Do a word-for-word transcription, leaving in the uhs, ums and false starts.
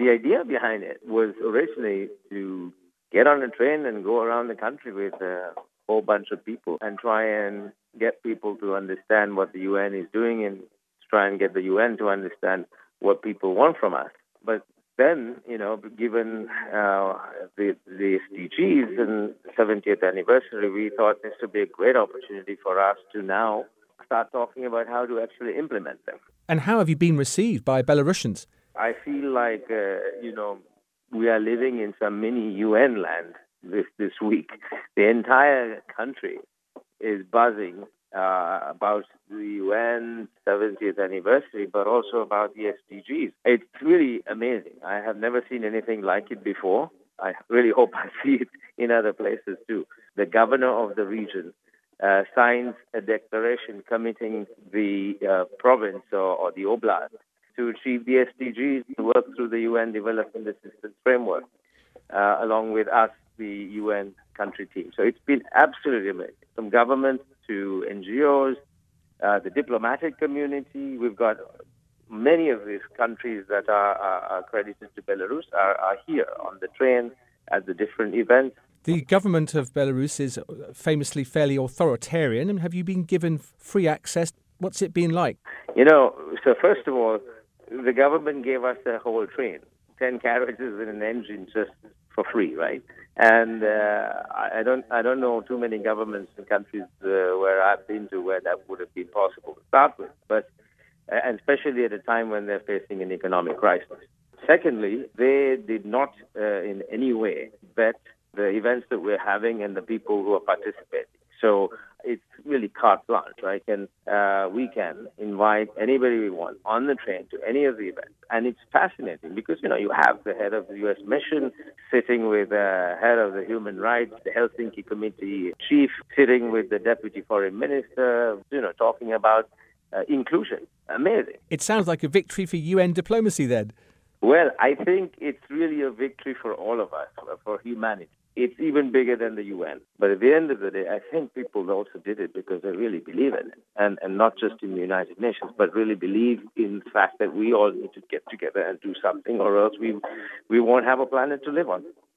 The idea behind it was originally to get on a train and go around the country with a whole bunch of people and try and get people to understand what the U N is doing and try and get the U N to understand what people want from us. But then, you know, given uh, the, the S D Gs and seventieth anniversary, we thought this would be a great opportunity for us to now start talking about how to actually implement them. And how have you been received by Belarusians? I feel like, uh, you know, we are living in some mini U N land this, this week. The entire country is buzzing uh, about the U N seventieth anniversary, but also about the S D Gs. It's really amazing. I have never seen anything like it before. I really hope I see it in other places too. The governor of the region uh, signs a declaration committing the uh, province or, or the oblast to achieve the S D Gs and work through the U N Development Assistance Framework, uh, along with us, the U N country team. So it's been absolutely amazing. From government to N G Os, uh, the diplomatic community. We've got many of these countries that are, are, are credited to Belarus are, are here on the train at the different events. The government of Belarus is famously fairly authoritarian. And have you been given free access? What's it been like? You know, so first of all, the government gave us a whole train, ten carriages and an engine just for free, right? And uh, I don't I don't know too many governments in countries uh, where I've been to where that would have been possible to start with, but uh, and especially at a time when they're facing an economic crisis. Secondly, they did not uh, in any way vet the events that we're having and the people who are participating. So it's really carte blanche, right? And uh, we can invite anybody we want on the train to any of the events. And it's fascinating because, you know, you have the head of the U S mission sitting with the head of the human rights, the Helsinki Committee chief sitting with the deputy foreign minister, you know, talking about uh, inclusion. Amazing. It sounds like a victory for U N diplomacy then. Well, I think it's really a victory for all of us, for humanity. It's even bigger than the U N. But at the end of the day, I think people also did it because they really believe in it. And, and not just in the United Nations, but really believe in the fact that we all need to get together and do something, or else we, we won't have a planet to live on.